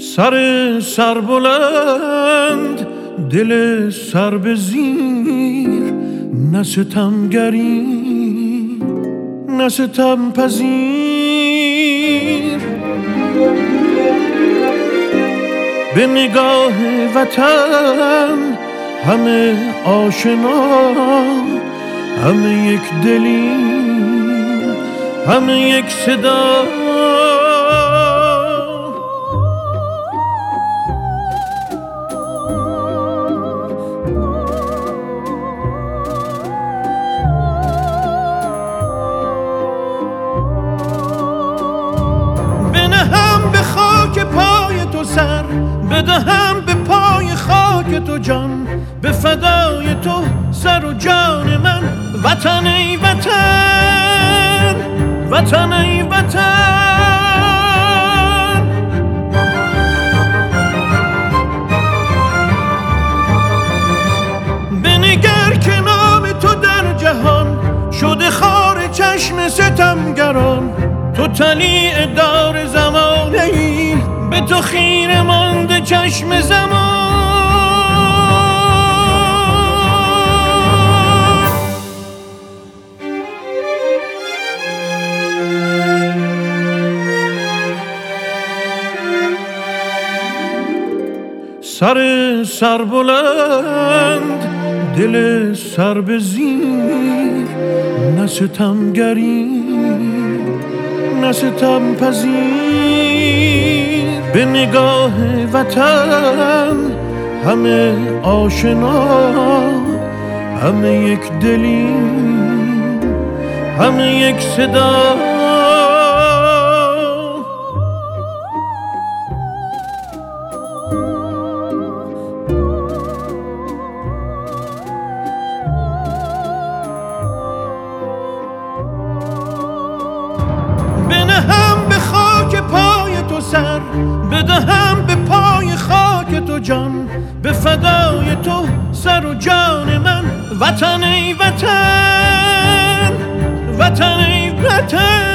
سر بلند دل سر به زیر، نه ستمگری نه ستم پذیر. به نگاه وطن همه آشنا، همه یک دلی، همه یک صدا. بنهم به خاک پای تو سر، بدهم به پای خاک تو جان، به فدای تو سر و جان من. وطن ای وطن، وطن ای وطن. بنگر که نام تو در جهان شده خار چشم ستمگران. تو طلیع دار زمانه ای، به تو خیره مانده چشم زمان. سر بلند دل سر به زیر، نه ستمگری نه ستم پذیر. به نگاه وطن همه آشنا، همه یک دلی، همه یک صدا. بنهم به خاک پای تو سر، بدهم به پای خاک تو جان، به فدای تو سر و جان من. وطن ای وطن، وطن ای وطن.